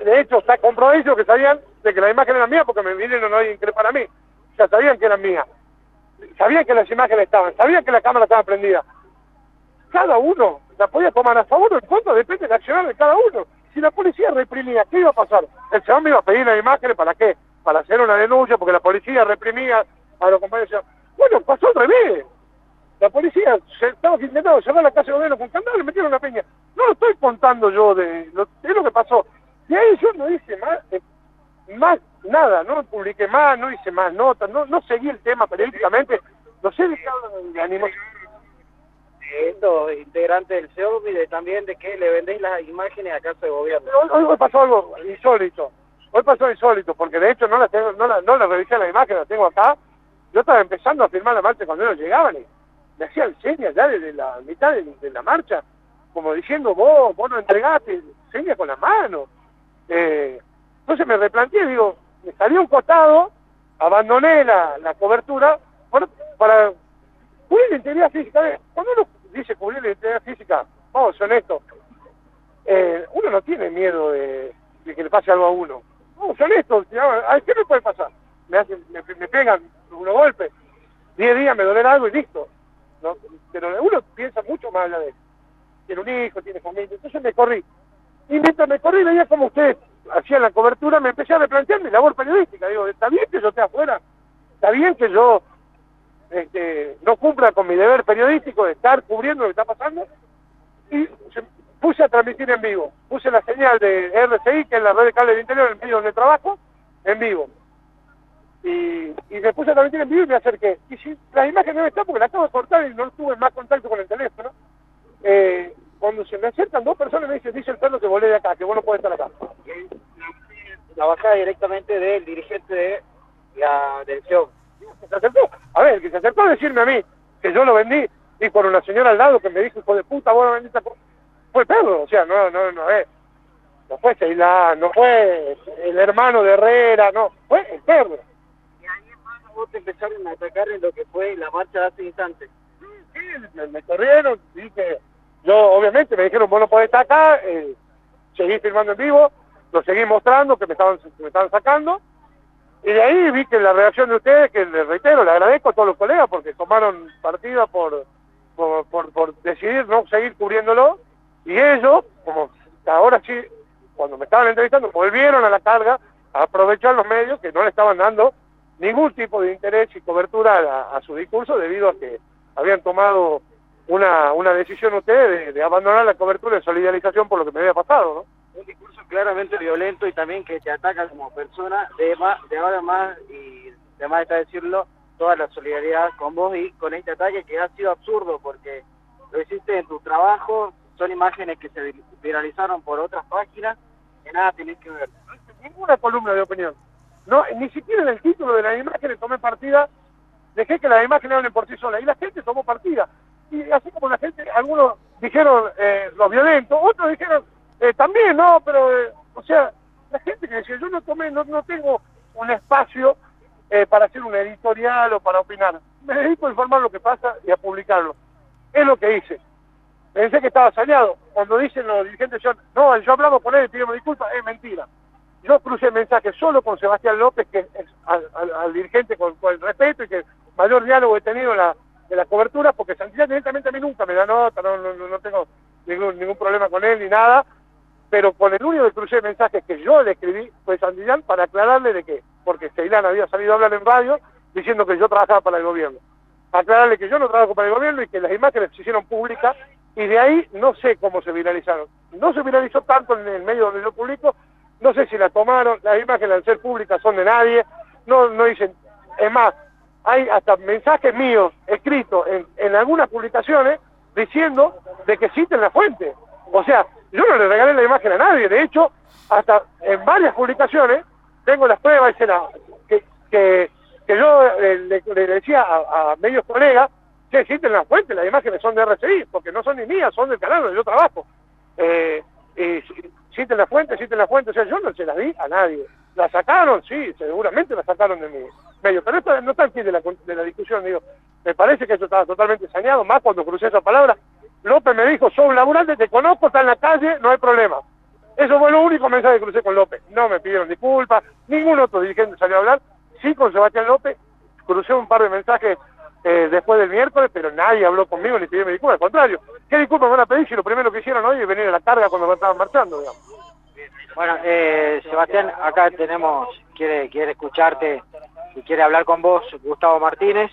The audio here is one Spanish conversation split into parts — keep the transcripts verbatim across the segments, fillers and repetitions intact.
de hecho está comprobado que sabían de que la imagen era mía porque me vinieron a increpar a mí. Ya sabían que eran mías. Sabían que las imágenes estaban, sabían que la cámara estaba prendida. Cada uno la podía tomar a favor o en contra, depende del accionar de cada uno. Si la policía reprimía, ¿qué iba a pasar? El señor me iba a pedir las imágenes, ¿para qué? Para hacer una denuncia, porque la policía reprimía a los compañeros. Bueno, pasó al revés. La policía se estaba intentando cerrar la casa de gobierno con candado y le metieron una peña. No lo estoy contando yo, de lo, es lo que pasó. Y ahí yo no hice más, eh, más nada, no publiqué más, no hice más notas, no, no seguí el tema periodísticamente. No sé de qué hablan de animación. Estos integrantes del C E O M y de, también de que le vendéis las imágenes a casa de gobierno. Hoy, hoy, hoy pasó algo insólito, hoy pasó insólito, porque de hecho no la tengo, no la, no la revisé la imagen, la tengo acá. Yo estaba empezando a firmar la marcha cuando ellos llegaban y me hacían señas ya desde la mitad de, de la marcha, como diciendo vos, vos no entregaste, señas con la mano. Eh, entonces me replanteé, digo, me salí a un costado, abandoné la, la cobertura, bueno, para cubrir la integridad física. Cuando uno dice cubrir la integridad física, vamos, ser honestos, eh, uno no tiene miedo de, de que le pase algo a uno. Vamos, ser honestos, ¿a qué me puede pasar? Me, hacen, me, me pegan unos golpes, diez días me dolerá algo y listo. ¿No? Pero uno piensa mucho más allá de eso. Tiene un hijo, tiene familia, entonces me corrí. Y mientras me corrí veía como ustedes hacían la cobertura, me empecé a replantear mi labor periodística. Digo, está bien que yo esté afuera, está bien que yo este, no cumpla con mi deber periodístico de estar cubriendo lo que está pasando. Y se, puse a transmitir en vivo. Puse la señal de R C I, que es la red de cable del interior, en medio donde trabajo, en vivo. Y, y me puse a transmitir en vivo y me acerqué. Y si las imágenes no están porque las acabo de cortar y no tuve más contacto con el teléfono, eh, cuando se me acercan dos personas me dicen, dice el perro que volé de acá, que vos no podés estar acá. La bajada directamente del dirigente de la, del C E O M. Se acercó, a ver, que se acercó a decirme a mí que yo lo vendí y por una señora al lado que me dijo, hijo de puta, vos lo vendiste, fue el perro, o sea, no, no, no, eh. no fue Ceilán, no fue el hermano de Herrera, no, fue el perro. Vos te empezaron a atacar en lo que fue la marcha de hace instantes. Sí, sí, me, me corrieron, dije, yo obviamente me dijeron, vos no podés estar acá, eh, seguí filmando en vivo, lo seguí mostrando, que me estaban, que me estaban sacando, y de ahí vi que la reacción de ustedes, que les reitero, le agradezco a todos los colegas, porque tomaron partida por, por, por, por decidir no seguir cubriéndolo, y ellos, como ahora sí, cuando me estaban entrevistando, volvieron a la carga a aprovechar los medios que no le estaban dando ningún tipo de interés y cobertura a, a su discurso debido a que habían tomado una, una decisión ustedes de, de abandonar la cobertura de solidarización por lo que me había pasado, ¿no? Un discurso claramente violento y también que te ataca como persona, de, más, de ahora más, y además está decirlo, toda la solidaridad con vos y con este ataque que ha sido absurdo porque lo hiciste en tu trabajo, son imágenes que se viralizaron por otras páginas, que nada tenés que ver. Ninguna columna de opinión. No, ni siquiera en el título de las imágenes tomé partida, dejé que las imágenes hablen por sí solas, y la gente tomó partida. Y así como la gente, algunos dijeron eh, los violentos, otros dijeron eh, también, no, pero, eh, o sea, la gente que decía, yo no tomé, no, no tengo un espacio eh, para hacer un editorial o para opinar. Me dedico a informar lo que pasa y a publicarlo. Es lo que hice. Pensé que estaba saneado. Cuando dicen los dirigentes, yo, no, yo hablamos con él y pedimos disculpas, es mentira. Yo crucé el mensaje solo con Sebastián López, que es al, al, al dirigente con, con el respeto y que mayor diálogo he tenido en la, en la cobertura, porque Santillán directamente a mí nunca me da nota, no, no, no tengo ningún, ningún problema con él ni nada, pero con el único que crucé el mensaje que yo le escribí fue Santillán para aclararle de qué, porque Ceilán había salido a hablar en radio diciendo que yo trabajaba para el gobierno. Aclararle que yo no trabajo para el gobierno y que las imágenes se hicieron públicas, y de ahí no sé cómo se viralizaron. No se viralizó tanto en el medio donde yo publico. No sé si la tomaron, las imágenes al ser públicas son de nadie, no, no dicen, es más, hay hasta mensajes míos escritos en, en algunas publicaciones diciendo de que citen la fuente. O sea, yo no le regalé la imagen a nadie, de hecho, hasta en varias publicaciones tengo las pruebas que, que, que yo eh, le, le decía a, a medios colegas, que citen la fuente, las imágenes son de R C I, porque no son ni mías, son del canal donde yo trabajo. Eh, eh, citen la fuente, citen la fuente, o sea, yo no se las di a nadie. ¿La sacaron? Sí, seguramente la sacaron de mi medio, pero esto no está aquí de la, de la discusión, digo, me parece que eso estaba totalmente saneado, más cuando crucé esa palabra. López me dijo, soy un laburante, te conozco, está en la calle, no hay problema. Eso fue lo único mensaje que crucé con López. No me pidieron disculpas, ningún otro dirigente salió a hablar. Sí, con Sebastián López crucé un par de mensajes eh, después del miércoles, pero nadie habló conmigo ni pidió disculpas. Al contrario, ¿qué disculpas me van a pedir si lo primero que hicieron hoy es venir a la carga cuando estaban marchando, digamos? Bueno, eh, Sebastián, acá tenemos, quiere, quiere escucharte y quiere hablar con vos, Gustavo Martínez.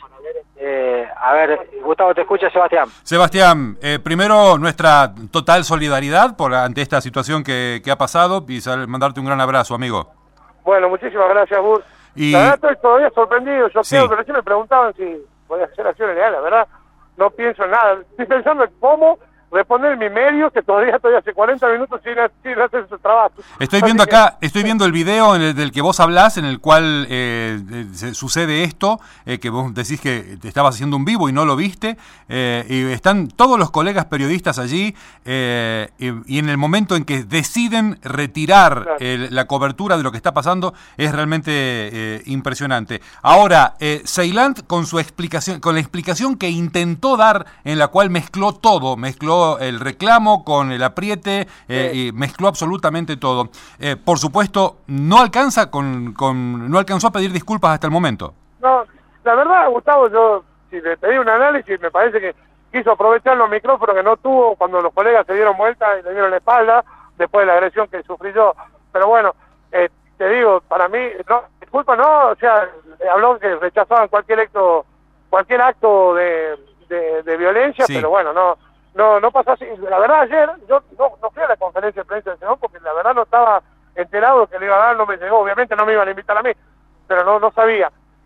Eh, a ver, Gustavo, te escucha, Sebastián. Sebastián, eh, primero nuestra total solidaridad por ante esta situación que, que ha pasado y sal, mandarte un gran abrazo, amigo. Bueno, muchísimas gracias, Bur. Y... La verdad estoy todavía sorprendido. Yo sí. creo que recién me preguntaban si podía hacer acciones legales. La verdad, no pienso en nada. Estoy pensando en cómo responder mi medio, que todavía estoy hace cuarenta minutos sin, sin hacer su trabajo. Estoy Así viendo que... acá, estoy viendo el video en el, del que vos hablás, en el cual eh, se, sucede esto, eh, que vos decís que te estabas haciendo un vivo y no lo viste, eh, y están todos los colegas periodistas allí, eh, y, y en el momento en que deciden retirar claro. el, la cobertura de lo que está pasando, es realmente eh, impresionante. Ahora, eh, Ceylant, con su explicación, con la explicación que intentó dar, en la cual mezcló todo, mezcló el reclamo con el apriete, eh, sí. y mezcló absolutamente todo. Eh, por supuesto, no alcanza con, con, no alcanzó a pedir disculpas hasta el momento. No, la verdad, Gustavo, yo si le pedí un análisis, me parece que quiso aprovechar los micrófonos que no tuvo cuando los colegas se dieron vuelta y le dieron la espalda después de la agresión que sufrí yo. Pero bueno, eh, te digo, para mí, no, disculpa, no, o sea, habló que rechazaban cualquier acto, cualquier acto de, de, de violencia, sí. Pero bueno, no. No, no pasó así. La verdad, ayer yo no, no fui a la conferencia de prensa de Senón porque la verdad no estaba enterado que le iba a dar, no me llegó. Obviamente no me iban a invitar a mí, pero no no sabía.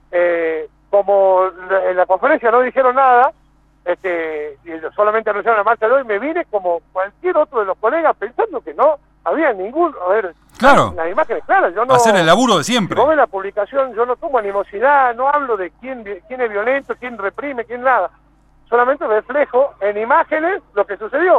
Eh, como en la conferencia no dijeron nada, este, y solamente anunciaron la marcha de hoy, me vine como cualquier otro de los colegas pensando que no había ningún... A ver, claro. Las imágenes claras. Yo no, hacer el laburo de siempre. Si vos ves la publicación, yo no tomo animosidad, no hablo de quién, quién es violento, quién reprime, quién nada. Solamente reflejo en imágenes lo que sucedió.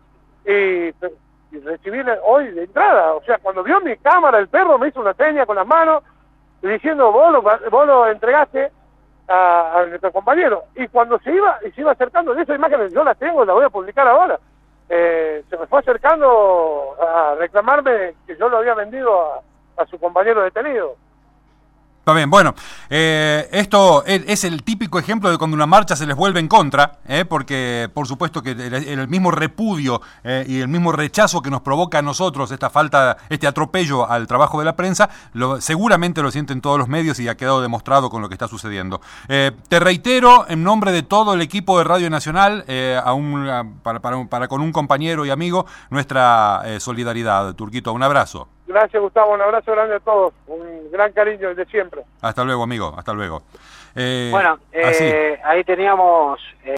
Y, y recibí hoy de entrada, o sea, cuando vio mi cámara, el perro me hizo una seña con las manos, diciendo, vos lo, vos lo entregaste a, a nuestro compañero. Y cuando se iba, y se iba acercando, de esas imágenes yo las tengo, las voy a publicar ahora, eh, se me fue acercando a reclamarme que yo lo había vendido a, a su compañero detenido. Está bien, bueno, eh, esto es, es el típico ejemplo de cuando una marcha se les vuelve en contra, eh, porque por supuesto que el, el mismo repudio eh, y el mismo rechazo que nos provoca a nosotros esta falta, este atropello al trabajo de la prensa, lo, seguramente lo sienten todos los medios y ha quedado demostrado con lo que está sucediendo. Eh, te reitero, en nombre de todo el equipo de Radio Nacional, eh, a un, a, para, para, para con un compañero y amigo, nuestra eh, solidaridad. Turquito, un abrazo. Gracias, Gustavo, un abrazo grande a todos, un gran cariño desde siempre. Hasta luego, amigo, hasta luego. Eh, bueno, eh, ahí teníamos... Eh...